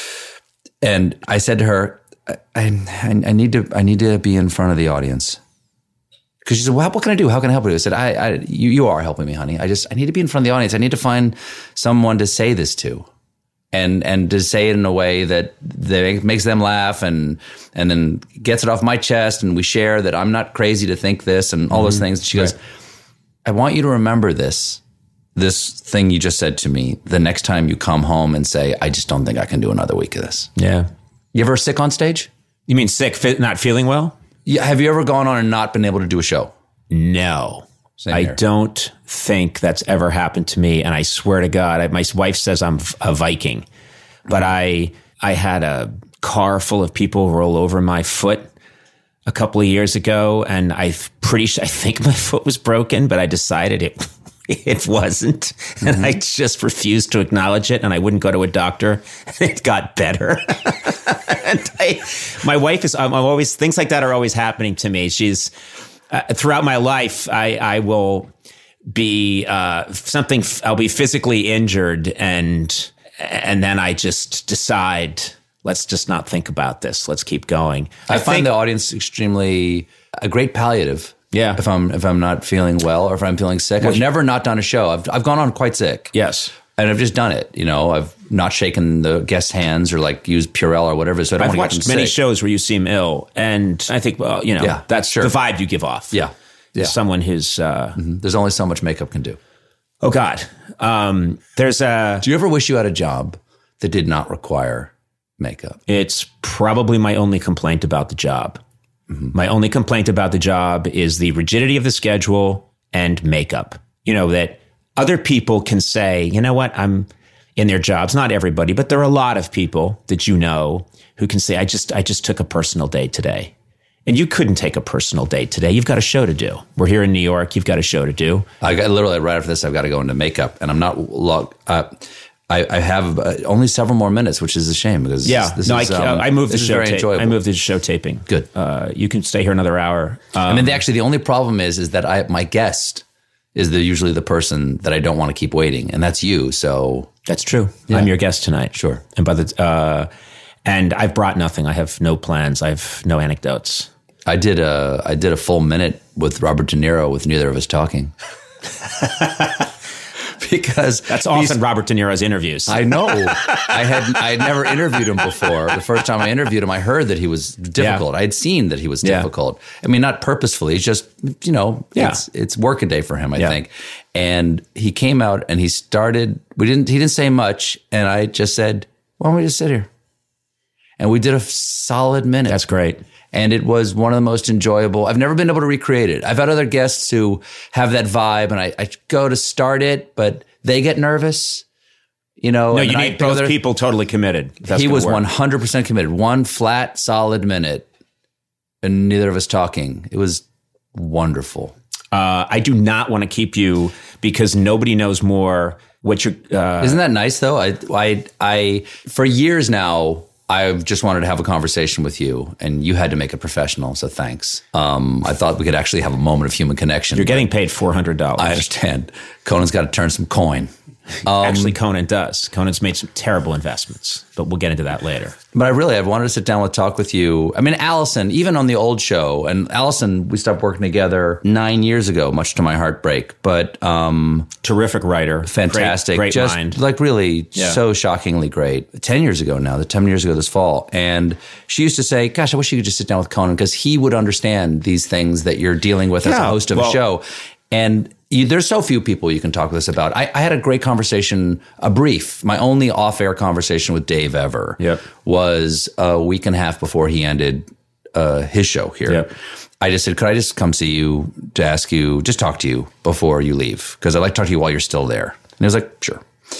and I said to her, I, I, I need to, I need to be in front of the audience. Because she said, well, what can I do? How can I help you? I said, I, I you, you are helping me, honey. I just, I need to be in front of the audience. I need to find someone to say this to, and and to say it in a way that that makes them laugh, and and then gets it off my chest, and we share that I'm not crazy to think this, and all mm-hmm. those things. She goes, right. I want you to remember this, this thing you just said to me the next time you come home and say, I just don't think I can do another week of this. Yeah. You ever sick on stage? You mean sick, fit, not feeling well? Yeah. Have you ever gone on and not been able to do a show? No. Same I here. don't think that's ever happened to me. And I swear to God, I, my wife says I'm a Viking, but I, I had a car full of people roll over my foot a couple of years ago. And I pretty sure, I think my foot was broken, but I decided it, it wasn't. Mm-hmm. And I just refused to acknowledge it. And I wouldn't go to a doctor. And it got better. And I, my wife is, I'm always, things like that are always happening to me. She's, uh, throughout my life, I, I will be, uh, something, I'll be physically injured, and, and then I just decide, let's just not think about this. Let's keep going. I, I find think, the audience extremely, a great palliative Yeah. If I'm if I'm not feeling well or if I'm feeling sick. I've never not done a show. I've I've gone on quite sick. Yes. And I've just done it. You know, I've not shaken the guest's hands or like used Purell or whatever. So I don't I've want to get watched them many sick. shows where you seem ill, and I think, well, you know, Yeah, that's sure. the vibe you give off. Yeah. Yeah. Someone who's, uh, There's only so much makeup can do. oh God. Um, there's a, Do you ever wish you had a job that did not require makeup? it's probably my only complaint about the job. My only complaint about the job is the rigidity of the schedule and makeup. You know, that other people can say, you know what, I'm in their jobs. Not everybody, but there are a lot of people that you know who can say, I just, I just took a personal day today. And you couldn't take a personal day today. You've got a show to do. We're here in New York. You've got a show to do. I got literally right after this, I've got to go into makeup, and I'm not log. Uh, I, I have uh, only several more minutes, which is a shame because Yeah, this no, is, I, um, I moved the this is show. very Ta- enjoyable. I moved the show taping. Good. Uh, you can stay here another hour. Um, I mean, the, actually, the only problem is is that I my guest is the usually the person that I don't want to keep waiting, and that's you. So That's true. I'm your guest tonight. Sure. And by the uh, and I've brought nothing. I have no plans. I have no anecdotes. I did a I did a full minute with Robert De Niro with neither of us talking. Because That's often Robert De Niro's interviews. I know. I had I had never interviewed him before. The first time I interviewed him, I heard that he was difficult. Yeah. I had seen that he was Yeah. difficult. I mean, not purposefully. It's just, you know, Yeah. it's it's work a day for him, I Yeah. think. And he came out and he started. We didn't. He didn't say much, and I just said, "Why don't we just sit here?" And we did a solid minute. That's great. And it was one of the most enjoyable. I've never been able to recreate it. I've had other guests who have that vibe, and I, I go to start it, but they get nervous. You know, No, and you I need go both there- people totally committed. if that's He gonna was work. one hundred percent committed. One flat, solid minute, and neither of us talking. It was wonderful. Uh, I do not want to keep you because nobody knows more what you're. Uh, Isn't that nice, though? I, I, I, for years now, I've just wanted to have a conversation with you, and you had to make it professional. So thanks. Um, I thought we could actually have a moment of human connection. you're getting paid four hundred dollars. I understand. Conan's got to turn some coin. Um, Actually, Conan does. Conan's made some terrible investments, but we'll get into that later. But I really, I wanted to sit down and talk with you. I mean, Allison, even on the old show, and Allison, we stopped working together nine years ago, much to my heartbreak. But um, Terrific writer. fantastic, Great, great just mind. like really Yeah. so shockingly great. Ten years ago now, the ten years ago this fall, and she used to say, "Gosh, I wish you could just sit down with Conan because he would understand these things that you're dealing with as a Yeah, host of well- a show." And you, there's so few people you can talk with this about. I, I had a great conversation, a brief, my only off-air conversation with Dave ever Yep. was a week and a half before he ended uh, his show here. Yep. I just said, could I just come see you to ask you, just talk to you before you leave? Because I'd like to talk to you while you're still there. And he was like, sure.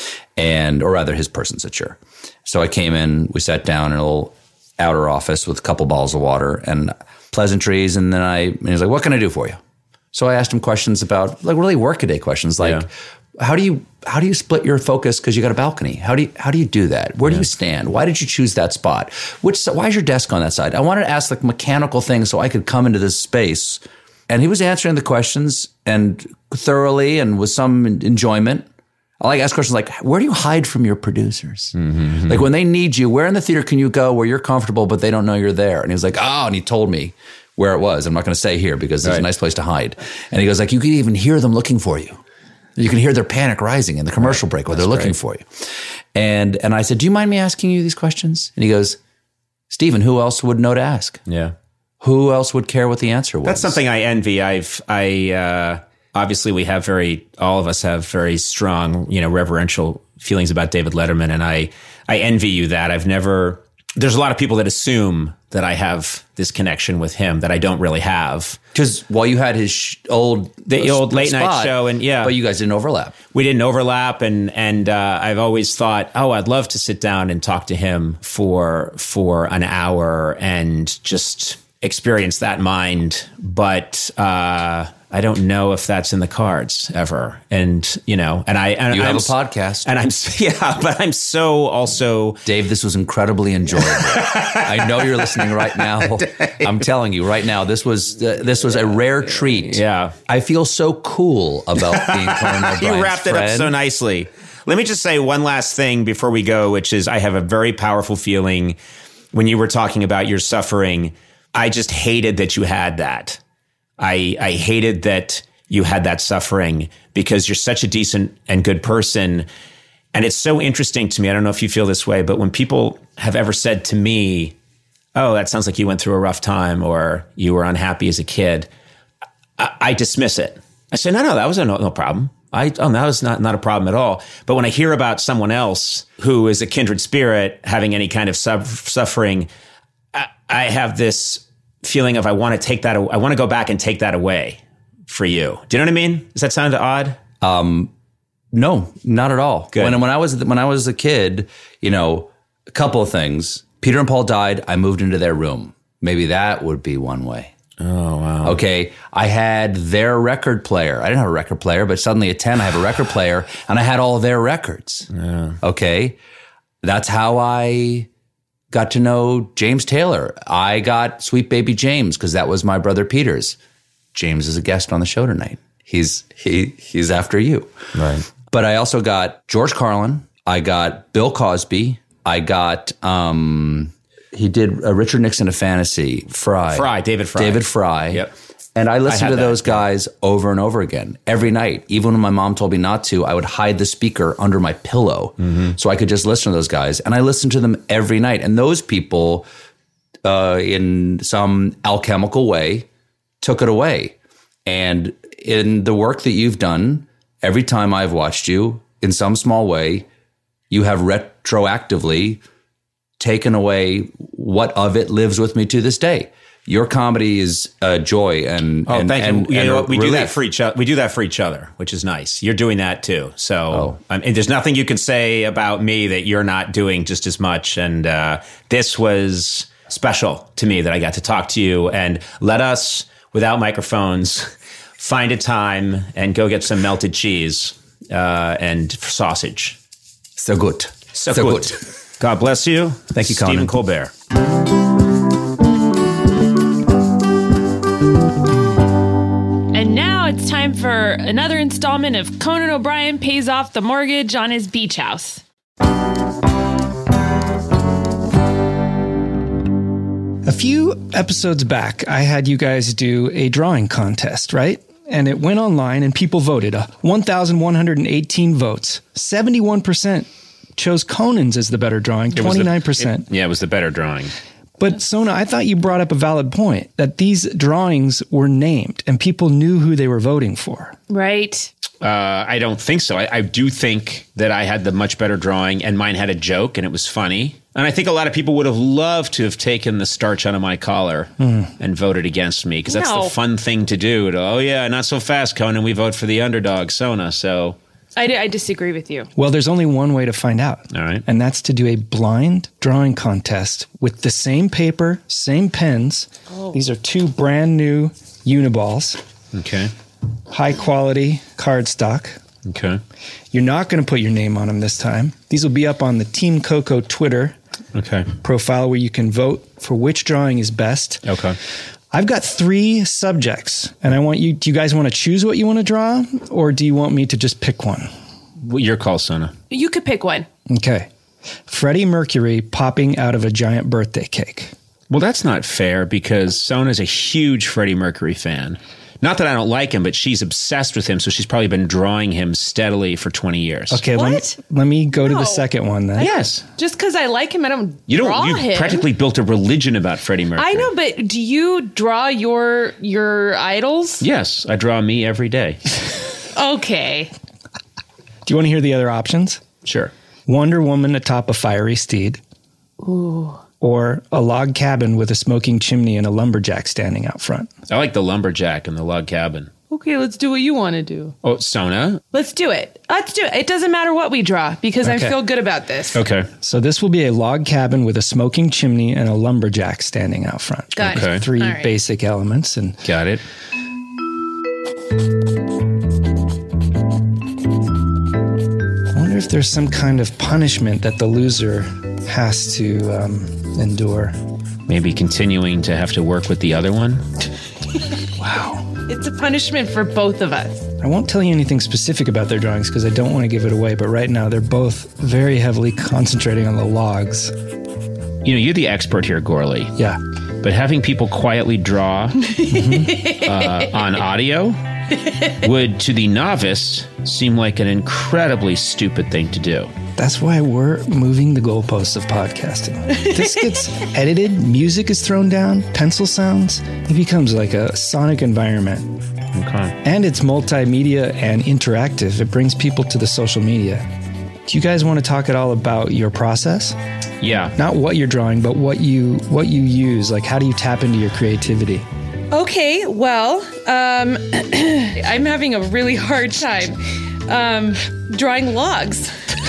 And, or rather his person said, sure. So I came in, we sat down in a little outer office with a couple bottles of water and pleasantries. And then I, and he was like, what can I do for you? So I asked him questions about like really workaday questions, like Yeah. how do you how do you split your focus because you got a balcony? How do you how do you do that? Where do you stand? Why did you choose that spot? Which why is your desk on that side? I wanted to ask like mechanical things so I could come into this space, and he was answering the questions and thoroughly and with some enjoyment. I like ask questions like, where do you hide from your producers? Mm-hmm. Like when they need you, where in the theater can you go where you're comfortable but they don't know you're there? And he was like, oh, and he told me where it was. I'm not going to say here because there's Right. a nice place to hide. And he goes like, you can even hear them looking for you. You can hear their panic rising in the commercial break where they're looking great. for you. And and I said, do you mind me asking you these questions? And he goes, Stephen, who else would know to ask? Yeah. Who else would care what the answer was? That's something I envy. I've, I, uh, obviously we have very, all of us have very strong, you know, reverential feelings about David Letterman. And I, I envy you that. I've never, there's a lot of people that assume that I have this connection with him that I don't really have. Because while you had his sh- old The old late night spot, show and yeah. but you guys didn't overlap. We didn't overlap, and and uh, I've always thought, oh, I'd love to sit down and talk to him for for an hour and just experience that mind. But uh, I don't know if that's in the cards ever. And you know, and I and You have I'm, a podcast. and I'm yeah, but I'm so also. Dave, this was incredibly enjoyable. I know you're listening right now. I'm telling you right now, this was uh, this was a rare treat. Yeah. I feel so cool about being Conan O'Brien's You wrapped it up friend. so nicely. Let me just say one last thing before we go, which is I have a very powerful feeling when you were talking about your suffering. I just hated that you had that. I, I hated that you had that suffering because you're such a decent and good person. And it's so interesting to me. I don't know if you feel this way, but when people have ever said to me, oh, that sounds like you went through a rough time or you were unhappy as a kid, I, I dismiss it. I say, no, no, that was a no, no problem. I, oh, that was not, not a problem at all. But when I hear about someone else who is a kindred spirit having any kind of sub- suffering, I, I have this feeling of I want to take that, I want to go back and take that away for you. Do you know what I mean? Does that sound odd? Um, no, not at all. Good. When, when I was when I was a kid, you know, a couple of things. Peter and Paul died. I moved into their room. Maybe that would be one way. Oh, wow. Okay. I had their record player. I didn't have a record player, but suddenly at ten, I have a record player and I had all their records. Yeah. Okay. That's how I got to know James Taylor. I got Sweet Baby James because that was my brother Peter's. James is a guest on the show tonight. He's, he, he's after you. Right. But I also got George Carlin. I got Bill Cosby. I got, um, he did a Richard Nixon, A Fantasy, Fry. Fry, David Fry. David Fry. Yep. And I listened I to had those that, guys over and over again every night. Even when my mom told me not to, I would hide the speaker under my pillow mm-hmm. so I could just listen to those guys. And I listened to them every night. And those people, uh, in some alchemical way, took it away. And in the work that you've done, every time I've watched you, in some small way, you have retroactively taken away what of it lives with me to this day. Your comedy is a joy and oh, and, thank and, you. and you know, we relief. do that for each other. We do that for each other, which is nice. You're doing that too. So, Oh. um, and there's nothing you can say about me that you're not doing just as much. And uh, this was special to me that I got to talk to you and let us, without microphones, find a time and go get some melted cheese uh, and sausage. So good. So, good. God bless you. Thank you, Stephen Conan. Colbert. And now it's time for another installment of Conan O'Brien Pays Off the Mortgage on His Beach House. A few episodes back, I had you guys do a drawing contest, right? And it went online and people voted. Uh, one thousand one hundred eighteen votes. seventy-one percent chose Conan's as the better drawing, It was the- twenty-nine percent. it- yeah, it was the better drawing. But Sona, I thought you brought up a valid point that these drawings were named and people knew who they were voting for. Right. Uh, I don't think so. I, I do think that I had the much better drawing and mine had a joke and it was funny. And I think a lot of people would have loved to have taken the starch out of my collar mm. and voted against me because that's No. the fun thing to do. To, oh, yeah, not so fast, Conan. We vote for the underdog, Sona. So, I, I disagree with you. Well, there's only one way to find out. all right. And that's to do a blind drawing contest with the same paper, same pens. Oh. These are two brand new Uniballs, Okay. high quality cardstock. Okay. You're not going to put your name on them this time. These will be up on the Team Coco Twitter Okay. profile where you can vote for which drawing is best. Okay. I've got three subjects, and I want you, do you guys want to choose what you want to draw, or do you want me to just pick one? Well, your call, Sona. You could pick one. Okay. Freddie Mercury popping out of a giant birthday cake. Well, that's not fair because Sona's a huge Freddie Mercury fan. Not that I don't like him, but she's obsessed with him, so she's probably been drawing him steadily for twenty years. Okay, What? let me, let me go to No. the second one then. Yes. Just because I like him, I don't You don't. draw You him. practically built a religion about Freddie Mercury. I know, but do you draw your your idols? Yes, I draw me every day. Okay. Do you want to hear the other options? Sure. Wonder Woman atop a fiery steed. Ooh. Or a log cabin with a smoking chimney and a lumberjack standing out front. I like the lumberjack and the log cabin. Okay, let's do what you want to do. Oh, Sona. Let's do it. Let's do it. It doesn't matter what we draw because I Okay. feel good about this. Okay. So this will be a log cabin with a smoking chimney and a lumberjack standing out front. Got Okay. it. Three All right. basic elements. And Got it. I wonder if there's some kind of punishment that the loser has to um, endure. Maybe continuing to have to work with the other one. Wow. It's a punishment for both of us. I won't tell you anything specific about their drawings because I don't want to give it away, but right now they're both very heavily concentrating on the logs. You know, you're the expert here, Gorley. Yeah. but having people quietly draw uh, on audio would, to the novice, seem like an incredibly stupid thing to do. That's why we're moving the goalposts of podcasting. This gets edited, music is thrown down, pencil sounds. It becomes like a sonic environment. Okay. And it's multimedia and interactive. It brings people to the social media. Do you guys want to talk at all about your process? Yeah. Not what you're drawing, but what you what you use. Like, how do you tap into your creativity? Okay, well, um, I'm having a really hard time um, drawing logs.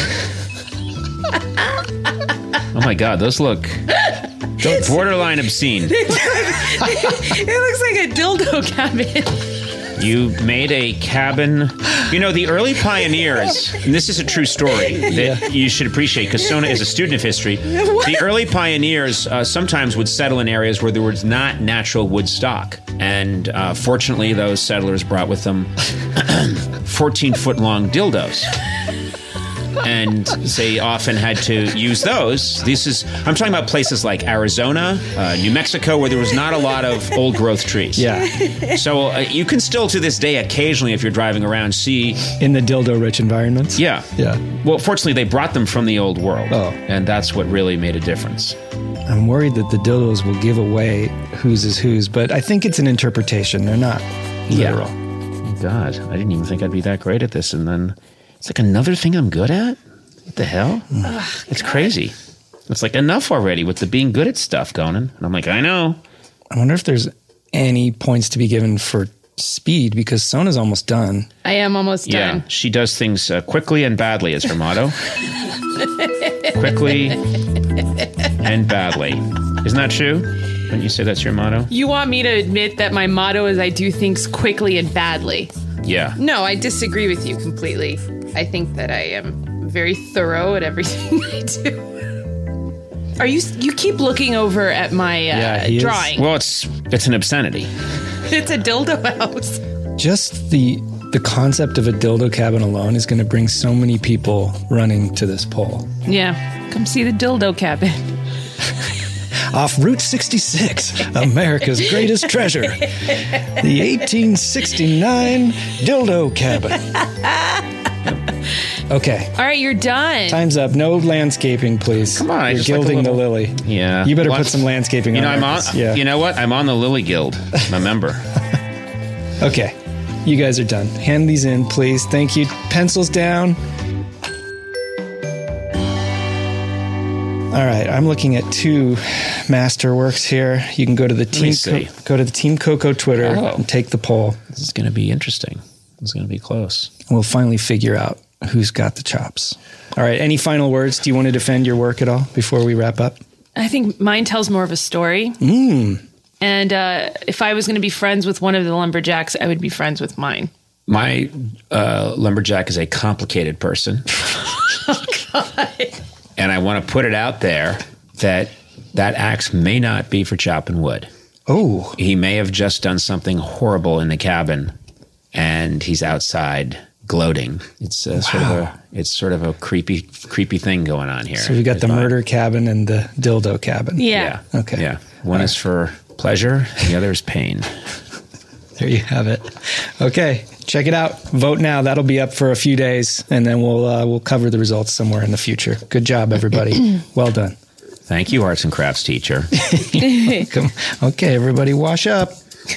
Oh my God, those look borderline obscene. It looks like a dildo cabin. You made a cabin. You know, the early pioneers, and this is a true story that you should appreciate because Sona is a student of history. The early pioneers uh, sometimes would settle in areas where there was not natural wood stock. And uh, fortunately, those settlers brought with them fourteen-foot long dildos. And they often had to use those. This is, I'm talking about places like Arizona, uh, New Mexico, where there was not a lot of old growth trees. Yeah. So uh, you can still, to this day, occasionally, if you're driving around, see. In the dildo-rich environments? Yeah. Yeah. Well, fortunately, they brought them from the old world. Oh. And that's what really made a difference. I'm worried that the dildos will give away whose is whose, but I think it's an interpretation. They're not literal. Yeah. God, I didn't even think I'd be that great at this. And then it's like another thing I'm good at? What the hell? Oh, it's crazy. It's like enough already with the being good at stuff, Conan. And I'm like, I know. I wonder if there's any points to be given for speed because Sona's almost done. I am almost done. Yeah, she does things uh, quickly and badly is her motto. Quickly and badly. Isn't that true? Wouldn't you say that's your motto? You want me to admit that my motto is I do things quickly and badly? Yeah. No, I disagree with you completely. I think that I am very thorough at everything I do. Are you? You keep looking over at my uh, Yeah, he is. drawing. Well, it's it's an obscenity. It's a dildo house. Just the the concept of a dildo cabin alone is going to bring so many people running to this poll. Yeah, come see the dildo cabin. Off Route sixty-six, America's greatest treasure, the eighteen sixty-nine dildo cabin. Okay. All right, you're done. Time's up. No landscaping, please. Come on, I You're just like a gilding the little- lily. Yeah. You better What? put some landscaping You know, on. I'm on. Marcus. Yeah. You know what? I'm on the Lily Guild. I'm a member. Okay. You guys are done. Hand these in, please. Thank you. Pencils down. All right, I'm looking at two masterworks here. You can go to the team see. Co- go to the Team Coco Twitter Oh. and take the poll. This is going to be interesting. It's going to be close. We'll finally figure out who's got the chops. All right, any final words? Do you want to defend your work at all before we wrap up? I think mine tells more of a story. Mm. And uh, if I was going to be friends with one of the lumberjacks, I would be friends with mine. My uh, lumberjack is a complicated person. Oh, God. And I want to put it out there that that axe may not be for chopping wood. Oh. He may have just done something horrible in the cabin, and he's outside gloating. It's uh, sort of a it's sort of a creepy creepy thing going on here. So we got the murder cabin and the dildo cabin. Yeah. Yeah. Okay. Yeah. One is for pleasure, the other is pain. There you have it. Okay, check it out. Vote now. That'll be up for a few days, and then we'll uh, we'll cover the results somewhere in the future. Good job, everybody. Well done. Thank you, arts and crafts teacher. Welcome. Okay, everybody, wash up.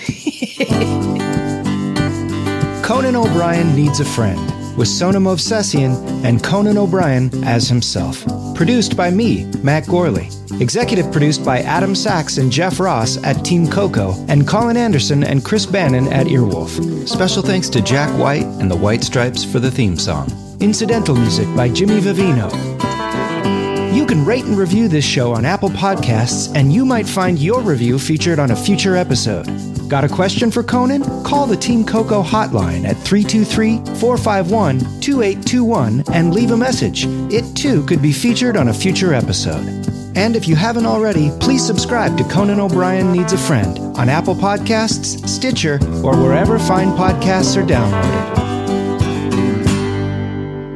Conan O'Brien Needs a Friend with Sona Movsesian and Conan O'Brien as himself. Produced by me, Matt Gorley. Executive produced by Adam Sachs and Jeff Ross at Team Coco and Colin Anderson and Chris Bannon at Earwolf. Special thanks to Jack White and the White Stripes for the theme song. Incidental music by Jimmy Vivino. You can rate and review this show on Apple Podcasts, and you might find your review featured on a future episode. Got a question for Conan? Call the Team Coco hotline at three two three, four five one, two eight two one and leave a message. It too could be featured on a future episode. And if you haven't already, please subscribe to Conan O'Brien Needs a Friend on Apple Podcasts, Stitcher, or wherever fine podcasts are downloaded.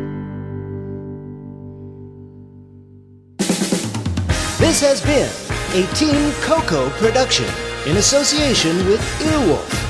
This has been a Team Coco production in association with Earwolf.